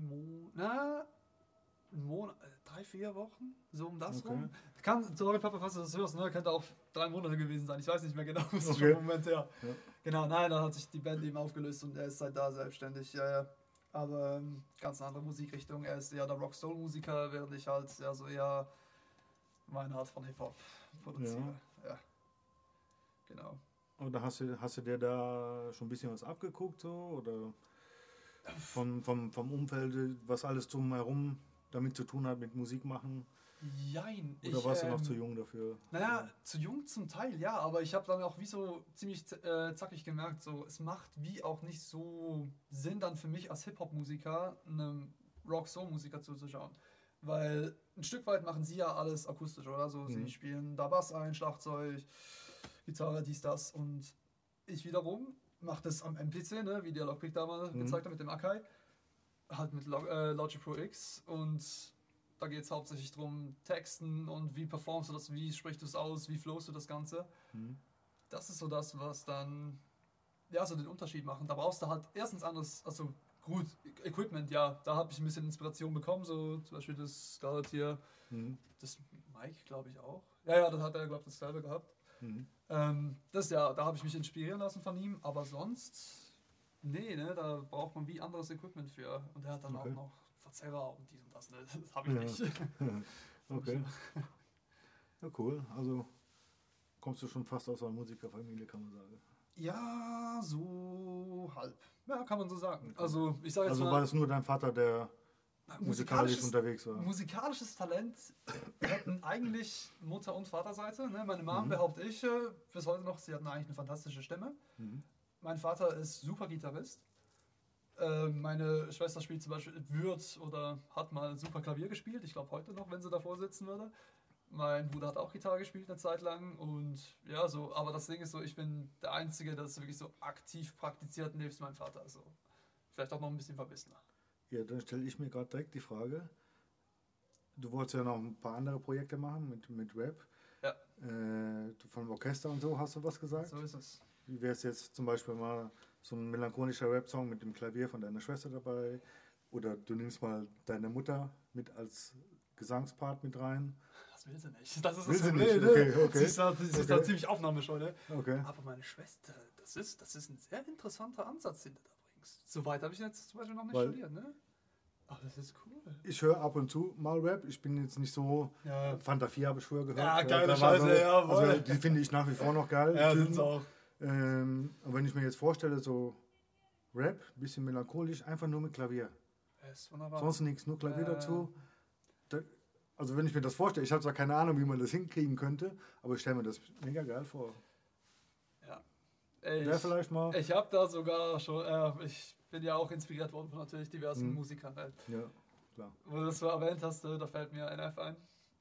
3-4 Wochen, so um das rum. Sorry Papa, falls du das hörst, ne? Könnte auch 3 Monate gewesen sein, ich weiß nicht mehr genau, das ist schon ein Moment her. Ja. Genau, nein, dann hat sich die Band eben aufgelöst und er ist seit da selbstständig, ja. Aber ganz eine andere Musikrichtung, er ist eher der Rock-Soul-Musiker, während ich halt eher meine Art von Hip-Hop produziere. Ja. Genau. Und hast du dir da schon ein bisschen was abgeguckt so oder vom Umfeld, was alles drumherum damit zu tun hat mit Musik machen? Jein. Oder warst du noch zu jung dafür? Naja, zu jung zum Teil, ja, aber ich habe dann auch wie so ziemlich zackig gemerkt, so es macht wie auch nicht so Sinn dann für mich als Hip-Hop-Musiker einem Rock-Soul-Musiker zuzuschauen. Weil ein Stück weit machen sie ja alles akustisch, oder? So, sie spielen da Bass ein, Schlagzeug, Gitarre, dies, das und ich wiederum mache das am MPC, ne, wie der Lockpick damals gezeigt hat mit dem Akai, halt mit Logic Pro X und da geht es hauptsächlich darum, Texten und wie performst du das, wie sprichst du es aus, wie flowst du das Ganze. Das ist so das, was dann so den Unterschied macht. Da brauchst du halt erstens anderes, also gut, Equipment, ja, da habe ich ein bisschen Inspiration bekommen, so zum Beispiel das Scarlett hier, das Mike, glaube ich auch. Ja, das hat er, glaube ich, dasselbe gehabt. Da habe ich mich inspirieren lassen von ihm, aber sonst, nee, ne, da braucht man wie anderes Equipment für. Und er hat dann auch noch Verzerrer und dies und das, ne, das habe ich nicht. Okay. Ja, cool. Also kommst du schon fast aus einer Musikerfamilie, kann man sagen. Ja, so halb. Ja, kann man so sagen. Also, ich sage jetzt Also mal, war es nur dein Vater, der musikalisch unterwegs war? Musikalisches Talent hätten eigentlich Mutter- und Vaterseite. Ne? Meine Mom, behaupte ich bis heute noch, sie hatten eigentlich eine fantastische Stimme. Mein Vater ist super Gitarrist. Meine Schwester spielt zum Beispiel, oder hat mal super Klavier gespielt. Ich glaube heute noch, wenn sie davor sitzen würde. Mein Bruder hat auch Gitarre gespielt eine Zeit lang und ja, so, aber das Ding ist so, ich bin der Einzige, der es wirklich so aktiv praktiziert, nebst meinem Vater. Also vielleicht auch noch ein bisschen verbissener. Ja, dann stelle ich mir gerade direkt die Frage, du wolltest ja noch ein paar andere Projekte machen mit Rap. Ja. Vom Orchester und so, hast du was gesagt? So ist es. Wie wäre es jetzt zum Beispiel mal so ein melancholischer Rap-Song mit dem Klavier von deiner Schwester dabei? Oder du nimmst mal deine Mutter mit als Gesangspart mit rein? Das will sie nicht. Das ist Will das sie Problem. nicht? Okay, okay. Sie ist da ziemlich aufnahmescheu. Ne? Okay. Aber meine Schwester, das ist ein sehr interessanter Ansatz, den du da bringst. Soweit habe ich jetzt zum Beispiel noch nicht studiert. Ne? Ach, das ist cool. Ich höre ab und zu mal Rap. Ich bin jetzt nicht so. Ja. Fanta 4 habe ich früher gehört. Ja, geile da war Scheiße, jawohl. Also die finde ich nach wie vor noch geil. Ja, sind's auch. Und wenn ich mir jetzt vorstelle, so Rap, bisschen melancholisch, einfach nur mit Klavier. Ist wunderbar. Sonst nichts, nur Klavier dazu. Also wenn ich mir das vorstelle, ich habe zwar keine Ahnung, wie man das hinkriegen könnte, aber ich stelle mir das mega geil vor. Ja. Wäre vielleicht mal. Ich habe da sogar schon, ich bin ja auch inspiriert worden von natürlich diversen Musikern. Ja, klar. Wo du das so erwähnt hast, da fällt mir NF ein.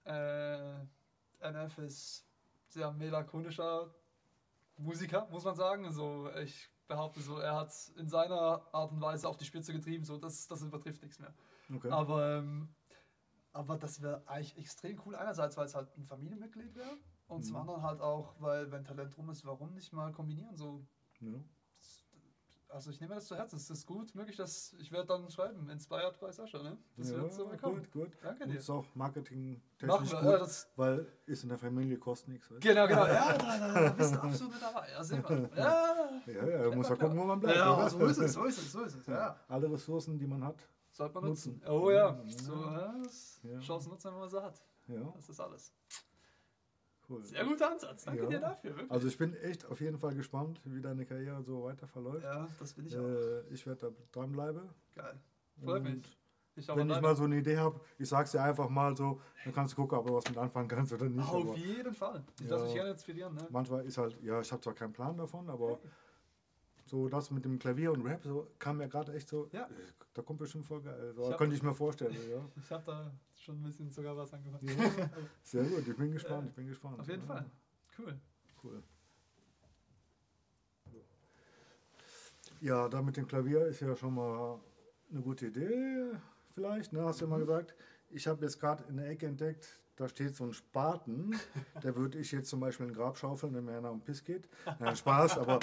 NF ist sehr melancholischer Musiker, muss man sagen. Also ich behaupte so, er hat es in seiner Art und Weise auf die Spitze getrieben, so das übertrifft nichts mehr. Okay. Aber das wäre eigentlich extrem cool. Einerseits, weil es halt ein Familienmitglied wäre und zum anderen halt auch, weil wenn Talent drum ist, warum nicht mal kombinieren? So, Ja. also ich nehme das zu Herzen. Es ist gut möglich, dass ich werde dann schreiben, inspired by Sascha, ne? Das wird so kommen. Gut. Danke Und dir. ist auch marketingtechnisch Machen wir, gut, ja, das weil ist in der Familie kostet nichts. Weißt? genau. Ja, da bist du absolut mit dabei. Ja, sehen wir. Ja, muss man gucken, wo man bleibt. Ja, oder? so ist es. Ja. Alle Ressourcen, die man hat. Sollte man nutzen. Nutzen. Oh ja. Ja. So, Chancen nutzen, wenn man sie hat. Ja, Das ist alles. cool. Sehr guter Ansatz. Danke dir dafür. Wirklich. Also ich bin echt auf jeden Fall gespannt, wie deine Karriere so weiter verläuft. Ja, das bin ich auch. Ich werde da dranbleiben. Geil. Freut mich. Wenn ich mal so eine Idee habe, ich sag's dir einfach mal so, dann kannst du gucken, ob du was mit anfangen kannst oder nicht. Auf jeden Fall. Ich lasse mich gerne inspirieren. Ne? Manchmal ist halt, ja, ich habe zwar keinen Plan davon, aber so das mit dem Klavier und Rap, so kam mir gerade echt so, da kommt bestimmt voll geil. So, könnte ich mir vorstellen. Ja. Ich habe da schon ein bisschen sogar was angehört. Ja, sehr gut, ich bin gespannt. Auf jeden Fall. Cool. Ja, da mit dem Klavier ist ja schon mal eine gute Idee, vielleicht, ne? Hast du ja mal gesagt. Ich habe jetzt gerade in der Ecke entdeckt, da steht so ein Spaten, der würde ich jetzt zum Beispiel in den Grab schaufeln, wenn mir einer um Piss geht. Nein, Spaß, aber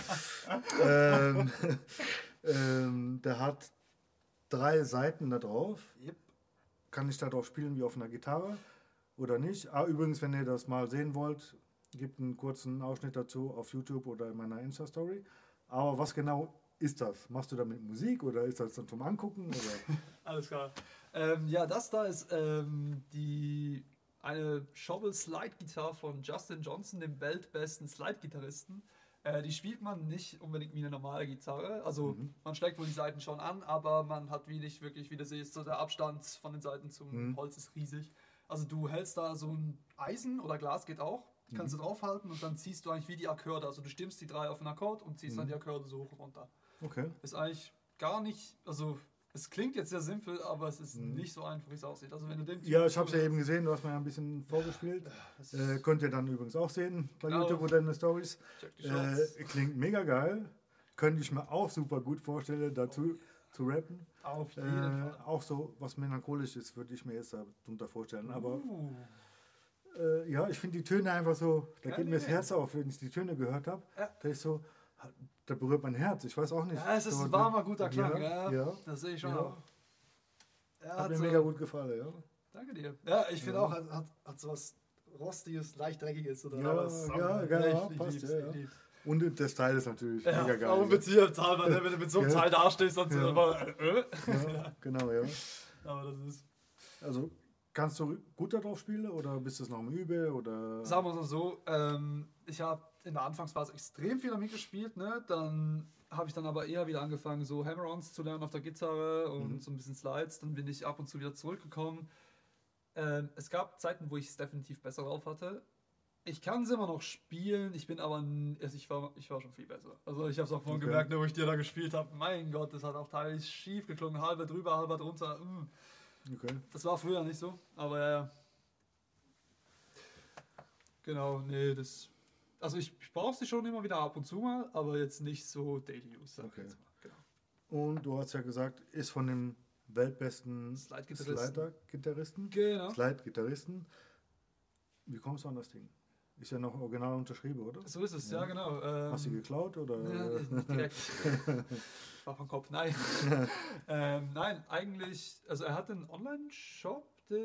der hat 3 Saiten da drauf. Yep. Kann ich da drauf spielen wie auf einer Gitarre oder nicht? Übrigens, wenn ihr das mal sehen wollt, gibt einen kurzen Ausschnitt dazu auf YouTube oder in meiner Insta-Story. Aber was genau ist das? Machst du damit Musik oder ist das dann zum Angucken? Oder? Alles klar. Ja, das da ist eine Schobel Slide Gitarre von Justin Johnson, dem weltbesten Slide-Gitarristen. Die spielt man nicht unbedingt wie eine normale Gitarre. Also man schlägt wohl die Saiten schon an, aber man hat nicht wirklich, wie du siehst, so der Abstand von den Saiten zum Holz ist riesig. Also du hältst da so ein Eisen oder Glas geht auch, kannst du draufhalten und dann ziehst du eigentlich wie die Akkorde. Also du stimmst die 3 auf einen Akkord und ziehst dann die Akkorde so hoch und runter. Okay. Ist eigentlich gar nicht, also es klingt jetzt sehr simpel, aber es ist nicht so einfach, wie es aussieht. Also wenn du den ja, ich habe es ja eben gesehen, du hast mir ja ein bisschen vorgespielt. Könnt ihr dann übrigens auch sehen bei YouTube oder in den Stories. Klingt mega geil. Könnte ich mir auch super gut vorstellen, dazu zu rappen. Auf jeden Fall. Auch so was melancholisch ist, würde ich mir jetzt darunter vorstellen. Aber ja, ich finde die Töne einfach so, da geht mir das Herz auf, wenn ich die Töne gehört habe. Da ist so, da berührt mein Herz, ich weiß auch nicht. Ja, es ist ein warmer, guter Klang, ja. Das sehe ich schon auch. Hat mir mega gut gefallen, ja. Danke dir. Ja, ich finde auch, hat so was Rostiges, leicht Dreckiges. Oder passt, ja. Und der Style ist natürlich mega geil. Auch beziehungshalber, wenn du mit so einem Teil dastehst, dann aber genau, ja. Aber das ist... Also, Kannst du gut darauf spielen oder bist du es noch im Übe? Oder? Sagen wir es so, ich habe in der Anfangsphase extrem viel damit gespielt, ne? Dann habe ich dann aber eher wieder angefangen, so Hammer-Ons zu lernen auf der Gitarre und so ein bisschen Slides. Dann bin ich ab und zu wieder zurückgekommen. Es gab Zeiten, wo ich es definitiv besser drauf hatte. Ich kann es immer noch spielen, ich bin aber, also ich war schon viel besser. Also ich habe es auch vorhin gemerkt, wo ich dir da gespielt habe. Mein Gott, das hat auch teilweise schief geklungen, halber drüber, halber drunter. Okay. Das war früher nicht so, aber ja. Genau, nee, also ich brauche sie schon immer wieder ab und zu mal, aber jetzt nicht so Daily Use. Okay. Genau. Und du hast ja gesagt, ist von dem weltbesten Slide-Gitarristen. Genau. Slide-Gitarristen. Wie kommst du an das Ding? Ist ja noch original unterschrieben, oder? So ist es, ja genau. Hast du geklaut, oder? Ja, nicht direkt. War vom Kopf, nein. Nein, eigentlich, also er hat einen Online-Shop,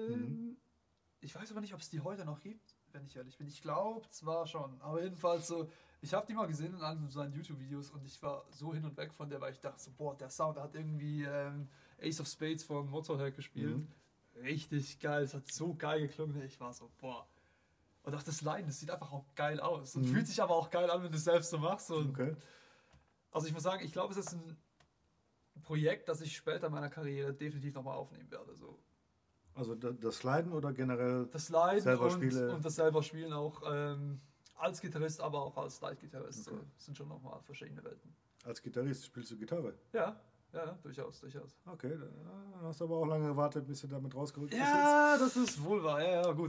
ich weiß aber nicht, ob es die heute noch gibt, wenn ich ehrlich bin. Ich glaube zwar schon, aber jedenfalls so, ich habe die mal gesehen in einem seinen YouTube-Videos und ich war so hin und weg von der, weil ich dachte so, boah, der Sound, der hat irgendwie Ace of Spades von Motorhead gespielt. Richtig geil, es hat so geil geklungen. Ich war so, boah. Und auch das Line, das sieht einfach auch geil aus. Und fühlt sich aber auch geil an, wenn du es selbst so machst. Und also ich muss sagen, ich glaube, es ist ein Projekt, das ich später in meiner Karriere definitiv nochmal aufnehmen werde. So. Also das Sliden oder generell das Sliden selber und das selber Spielen auch als Gitarrist, aber auch als Slide-Gitarrist. Okay. So, das sind schon nochmal verschiedene Welten. Als Gitarrist spielst du Gitarre? Ja, durchaus. Okay, dann hast du aber auch lange gewartet, bis du damit rausgerückt bist. Ja, das ist wohl wahr. Ja, gut.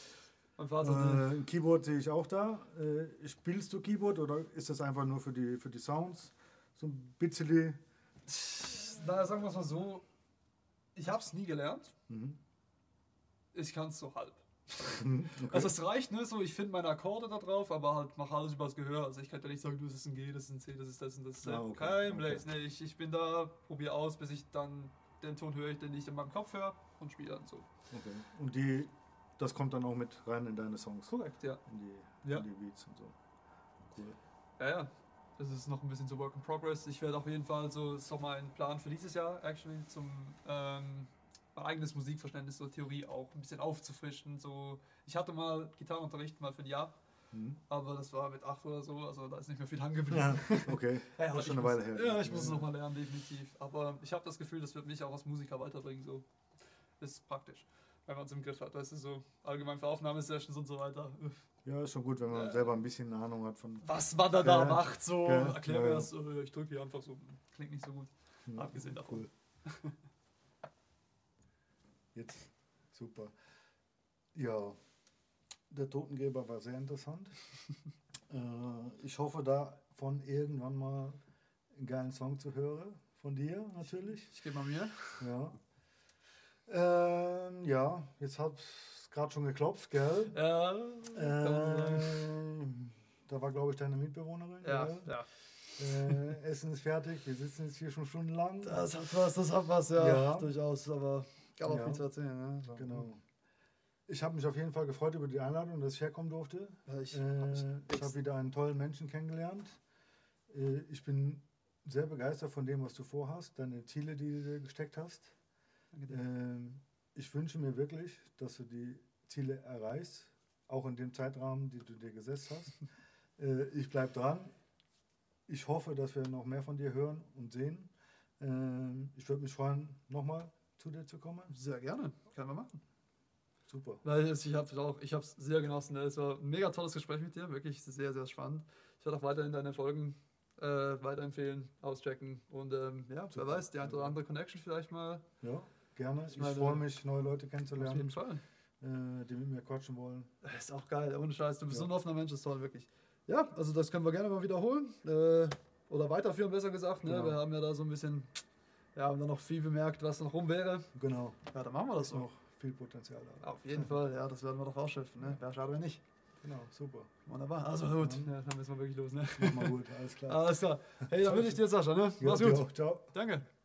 Ein Keyboard sehe ich auch da. Spielst du Keyboard oder ist das einfach nur für die Sounds? So ein bisschen? Na, sagen wir es mal so, ich habe es nie gelernt. Ich kann es so halb. Okay. Also es reicht, ne? So, ich finde meine Akkorde da drauf, aber halt mache alles übers Gehör. Also ich kann ja nicht sagen, das ist ein G, das ist ein C, das ist das und das ist das. Kein Blaze. Nee, ich bin da, probiere aus, bis ich dann den Ton höre, den ich in meinem Kopf höre und spiele dann so. Okay. Und das kommt dann auch mit rein in deine Songs? Korrekt, ja. In die Beats und so. Cool. Ja. Das ist noch ein bisschen so Work in Progress. Ich werde auf jeden Fall so, das ist auch mein Plan für dieses Jahr, actually, zum mein eigenes Musikverständnis, so Theorie auch ein bisschen aufzufrischen. So, ich hatte mal Gitarrenunterricht mal für ein Jahr, aber das war mit 8 oder so, also da ist nicht mehr viel hängen geblieben. Ja, okay. Das ist schon eine Weile her. Ja, ich muss es nochmal lernen, definitiv. Aber ich habe das Gefühl, das wird mich auch als Musiker weiterbringen. So. Das ist praktisch, wenn man es im Griff hat. Weißt du, so allgemein für Aufnahmesessions und so weiter. Ja, ist schon gut, wenn man selber ein bisschen Ahnung hat von... Was man da macht, so. Erklär mir das, ich drücke hier einfach so. Klingt nicht so gut. Abgesehen davon. Cool. Jetzt, super. Ja, der Totengeber war sehr interessant. Ich hoffe, davon irgendwann mal einen geilen Song zu hören. Von dir natürlich. Ich gebe mal mir. Ja, jetzt hat es gerade schon geklopft, gell? Ja. Da war, glaube ich, deine Mitbewohnerin. Ja. Essen ist fertig, wir sitzen jetzt hier schon stundenlang. Das hat was, ja. Durchaus, aber gab auch viel zu erzählen. Ne? So. Genau. Ich habe mich auf jeden Fall gefreut über die Einladung, dass ich herkommen durfte. Ja, ich habe wieder einen tollen Menschen kennengelernt. Ich bin sehr begeistert von dem, was du vorhast, deine Ziele, die du gesteckt hast. Ich wünsche mir wirklich, dass du die Ziele erreichst, auch in dem Zeitrahmen, den du dir gesetzt hast. Ich bleibe dran. Ich hoffe, dass wir noch mehr von dir hören und sehen. Ich würde mich freuen, nochmal zu dir zu kommen. Sehr gerne, können wir machen. Super. Weil ich habe es sehr genossen. Es war ein mega tolles Gespräch mit dir, wirklich sehr, sehr spannend. Ich werde auch weiterhin deine Folgen weiterempfehlen, auschecken und wer weiß, die eine oder andere Connection vielleicht mal. Ja, gerne. Ich freue mich, neue Leute kennenzulernen. Auf jeden Fall. Die mit mir quatschen wollen. Das ist auch geil, ohne Scheiß. Du bist so ein offener Mensch, das ist toll, wirklich. Ja, also das können wir gerne mal wiederholen. Oder weiterführen, besser gesagt. Ne? Genau. Wir haben ja da so ein bisschen, haben dann noch viel bemerkt, was noch rum wäre. Genau. Ja, dann machen wir das so. Noch viel Potenzial da. Auf jeden Fall, ja, das werden wir doch rausschiffen. Ne? Wäre schade, wenn nicht. Genau, super. Wunderbar. Also gut, dann müssen wir wirklich los. Ne? Mach mal gut, alles klar. Alles klar. Hey, dann wünsche ich dir, Sascha. Ne? Mach's gut. Ciao. Danke.